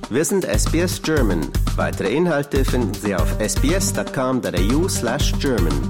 Wir sind SBS German. Weitere Inhalte finden Sie auf sbs.com.au/German.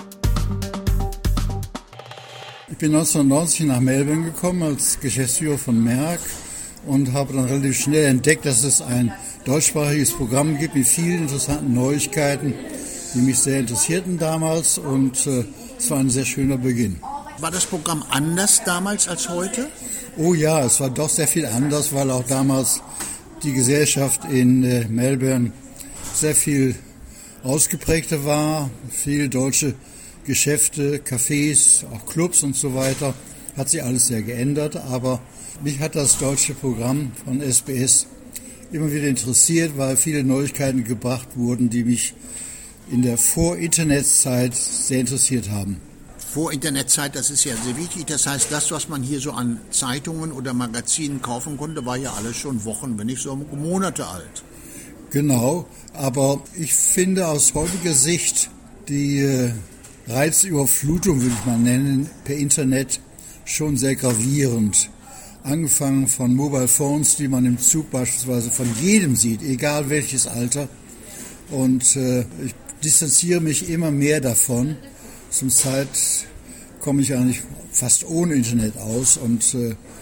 Ich bin 1990 nach Melbourne gekommen als Geschäftsführer von Merck und habe dann relativ schnell entdeckt, dass es ein deutschsprachiges Programm gibt mit vielen interessanten Neuigkeiten, die mich sehr interessierten damals, und es war ein sehr schöner Beginn. War das Programm anders damals als heute? Oh ja, es war doch sehr viel anders, weil auch damals die Gesellschaft in Melbourne sehr viel ausgeprägter war. Viele deutsche Geschäfte, Cafés, auch Clubs und so weiter. Hat sich alles sehr geändert, aber mich hat das deutsche Programm von SBS immer wieder interessiert, weil viele Neuigkeiten gebracht wurden, die mich in der Vor-Internet-Zeit sehr interessiert haben. Vor-Internet-Zeit, das ist ja sehr wichtig. Das heißt, das, was man hier so an Zeitungen oder Magazinen kaufen konnte, war ja alles schon Wochen, wenn nicht so Monate alt. Genau, aber ich finde aus heutiger Sicht die Reizüberflutung, würde ich mal nennen, per Internet schon sehr gravierend. Angefangen von Mobile Phones, die man im Zug beispielsweise von jedem sieht, egal welches Alter. Und ich distanziere mich immer mehr davon. Zum Zeit komme ich eigentlich fast ohne Internet aus und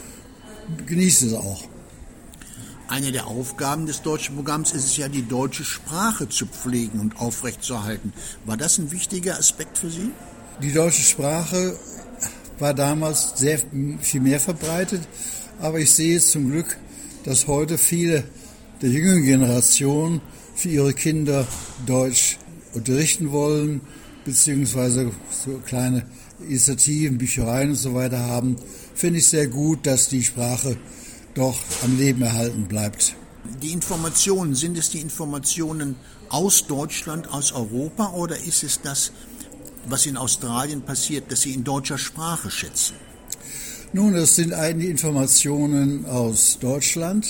genieße es auch. Eine der Aufgaben des deutschen Programms ist es ja, die deutsche Sprache zu pflegen und aufrechtzuerhalten. War das ein wichtiger Aspekt für Sie? Die deutsche Sprache war damals sehr viel mehr verbreitet, aber ich sehe zum Glück, dass heute viele der jüngeren Generation für ihre Kinder Deutsch unterrichten wollen, beziehungsweise so kleine Initiativen, Büchereien und so weiter haben. Finde ich sehr gut, dass die Sprache doch am Leben erhalten bleibt. Die Informationen, sind es die Informationen aus Deutschland, aus Europa, oder ist es das, was in Australien passiert, dass Sie in deutscher Sprache schätzen? Nun, das sind eigentlich Informationen aus Deutschland,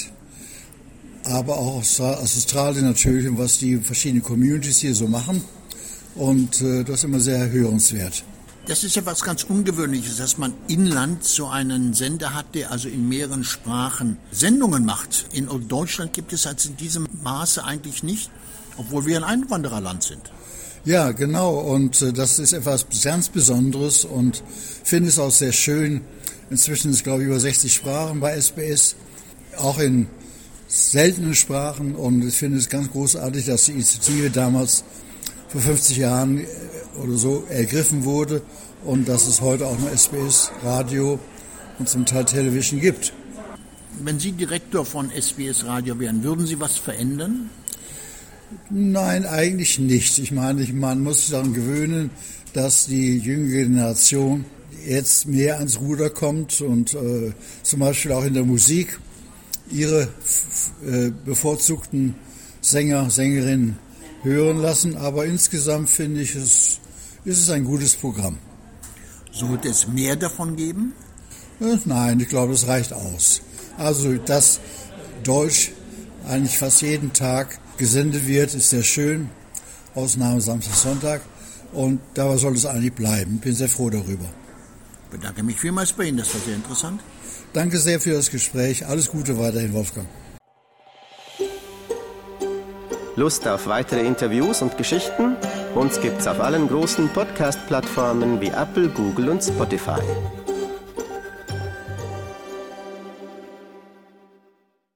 aber auch aus Australien natürlich, und was die verschiedenen Communities hier so machen. Und das ist immer sehr hörenswert. Das ist ja was ganz Ungewöhnliches, dass man inland so einen Sender hat, der also in mehreren Sprachen Sendungen macht. In Deutschland gibt es also in diesem Maße eigentlich nicht, obwohl wir ein Einwandererland sind. Ja, genau. Und das ist etwas ganz Besonderes und finde es auch sehr schön. Inzwischen sind es, glaube ich, über 60 Sprachen bei SBS, auch in seltenen Sprachen. Und ich finde es ganz großartig, dass die Initiative damals vor 50 Jahren oder so ergriffen wurde und dass es heute auch noch SBS Radio und zum Teil Television gibt. Wenn Sie Direktor von SBS Radio wären, würden Sie was verändern? Nein, eigentlich nicht. Ich meine, man muss sich daran gewöhnen, dass die jüngere Generation jetzt mehr ans Ruder kommt und zum Beispiel auch in der Musik ihre bevorzugten Sänger, Sängerinnen hören lassen, aber insgesamt finde ich, ist es ein gutes Programm. Sollte es mehr davon geben? Nein, ich glaube, das reicht aus. Also, dass Deutsch eigentlich fast jeden Tag gesendet wird, ist sehr schön. Ausnahme Samstag, Sonntag. Und dabei soll es eigentlich bleiben. Bin sehr froh darüber. Ich bedanke mich vielmals bei Ihnen, das war sehr interessant. Danke sehr für das Gespräch. Alles Gute weiterhin, Wolfgang. Lust auf weitere Interviews und Geschichten? Uns gibt's auf allen großen Podcast-Plattformen wie Apple, Google und Spotify.